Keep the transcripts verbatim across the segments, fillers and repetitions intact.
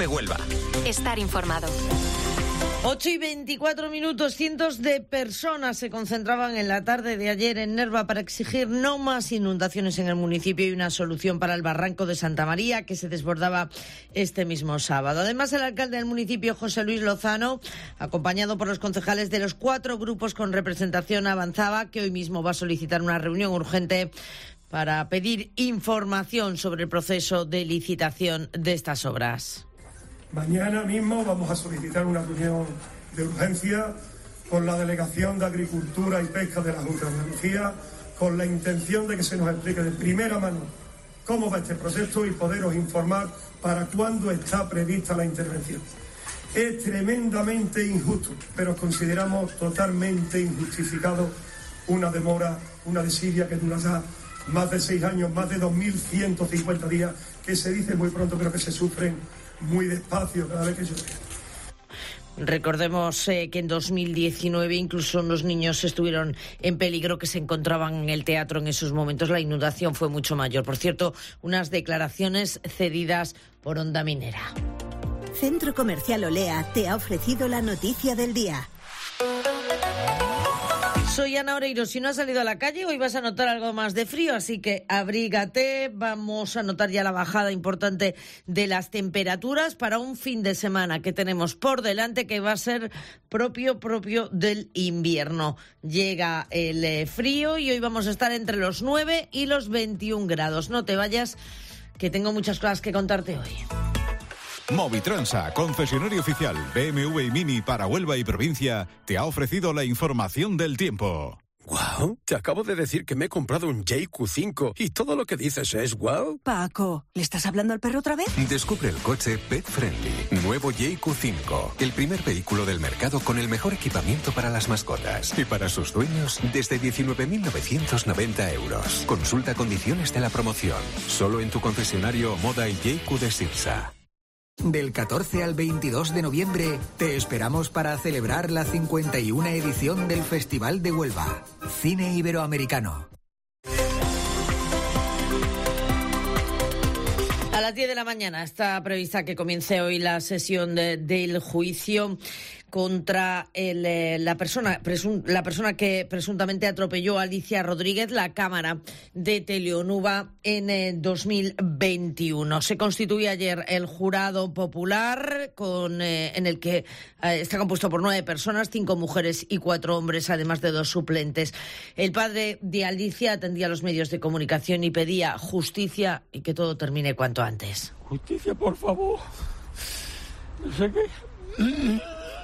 COPE Huelva. Estar informado. ocho y veinticuatro minutos. Cientos de personas se concentraban en la tarde de ayer en Nerva para exigir no más inundaciones en el municipio y una solución para el barranco de Santa María, que se desbordaba este mismo sábado. Además, el alcalde del municipio, José Luis Lozano, acompañado por los concejales de los cuatro grupos con representación, avanzaba que hoy mismo va a solicitar una reunión urgente para pedir información sobre el proceso de licitación de estas obras. Mañana mismo vamos a solicitar una reunión de urgencia con la Delegación de Agricultura y Pesca de la Junta de Andalucía, con la intención de que se nos explique de primera mano cómo va este proceso y poderos informar para cuándo está prevista la intervención. Es tremendamente injusto, pero consideramos totalmente injustificado una demora, una desidia que dura ya más de seis años, más de dos mil ciento cincuenta días, que se dice muy pronto, pero que se sufren muy despacio cada vez que llueve. Recordemos eh, que en dos mil diecinueve incluso unos niños estuvieron en peligro que se encontraban en el teatro en esos momentos. La inundación fue mucho mayor. Por cierto, unas declaraciones cedidas por Onda Minera. Centro Comercial Olea te ha ofrecido la noticia del día. Soy Ana Oreiro. Si no has salido a la calle, hoy vas a notar algo más de frío, así que abrígate. Vamos a notar ya la bajada importante de las temperaturas para un fin de semana que tenemos por delante, que va a ser propio, propio del invierno. Llega el eh, frío y hoy vamos a estar entre los nueve y los veintiún grados. No te vayas, que tengo muchas cosas que contarte hoy. Movitransa, concesionario oficial B M W y Mini para Huelva y provincia, te ha ofrecido la información del tiempo. Wow, te acabo de decir que me he comprado un J Q cinco y todo lo que dices es wow. Paco, ¿le estás hablando al perro otra vez? Descubre el coche Pet Friendly, nuevo J Q cinco, el primer vehículo del mercado con el mejor equipamiento para las mascotas. Y para sus dueños, desde diecinueve mil novecientos noventa euros. Consulta condiciones de la promoción, solo en tu concesionario Moda y J Q de Sirsa. Del catorce al veintidós de noviembre te esperamos para celebrar la cincuenta y una edición del Festival de Huelva, Cine Iberoamericano. A las diez de la mañana está prevista que comience hoy la sesión de, del juicio contra el, eh, la persona presun, la persona que presuntamente atropelló a Alicia Rodríguez, la cámara de Teleonuba en eh, dos mil veintiuno. Se constituye ayer el jurado popular con eh, en el que eh, está compuesto por nueve personas, cinco mujeres y cuatro hombres, además de dos suplentes. El padre de Alicia atendía a los medios de comunicación y pedía justicia y que todo termine cuanto antes. Justicia, por favor. No sé qué.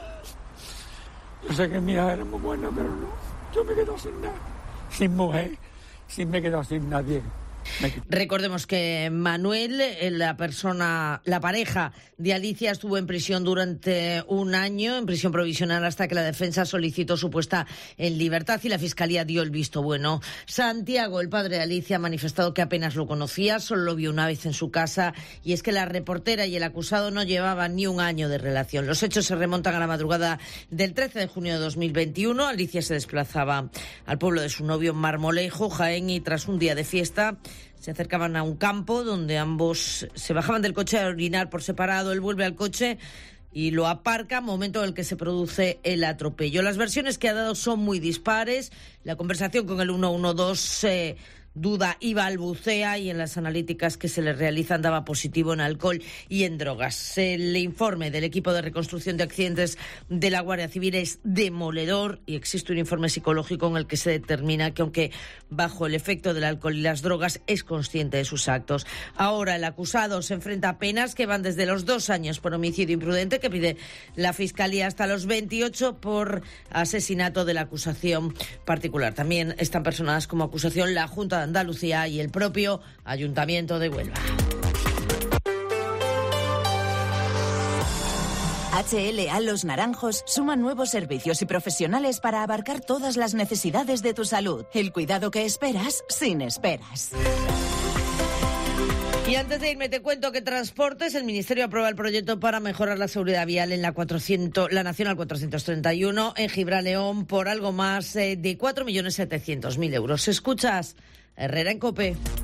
Yo sé que mi hija era muy buena, pero no. Yo me quedo sin nada. Sin mujer, sin me quedo sin nadie. Recordemos que Manuel, la persona, la pareja de Alicia, estuvo en prisión durante un año, en prisión provisional, hasta que la defensa solicitó su puesta en libertad y la fiscalía dio el visto bueno. Santiago, el padre de Alicia, ha manifestado que apenas lo conocía, solo lo vio una vez en su casa, y es que la reportera y el acusado no llevaban ni un año de relación. Los hechos se remontan a la madrugada del trece de junio de dos mil veintiuno. Alicia se desplazaba al pueblo de su novio Marmolejo, Jaén, y tras un día de fiesta se acercaban a un campo donde ambos se bajaban del coche a orinar por separado. Él vuelve al coche y lo aparca, momento en el que se produce el atropello. Las versiones que ha dado son muy dispares. La conversación con el ciento doce eh, duda y balbucea, y en las analíticas que se le realizan daba positivo en alcohol y en drogas. El informe del equipo de reconstrucción de accidentes de la Guardia Civil es demoledor y existe un informe psicológico en el que se determina que, aunque bajo el efecto del alcohol y las drogas, es consciente de sus actos. Ahora el acusado se enfrenta a penas que van desde los dos años por homicidio imprudente, que pide la Fiscalía, hasta los veintiocho por asesinato de la acusación particular. También están personadas como acusación la Junta de Andalucía y el propio Ayuntamiento de Huelva. H L A Los Naranjos suma nuevos servicios y profesionales para abarcar todas las necesidades de tu salud. El cuidado que esperas sin esperas. Y antes de irme te cuento que Transportes, el Ministerio aprueba el proyecto para mejorar la seguridad vial en la cuatrocientos, la Nacional cuatrocientos treinta y uno en Gibraleón por algo más eh, de cuatro millones setecientos mil euros. ¿Escuchas? Herrera en COPE.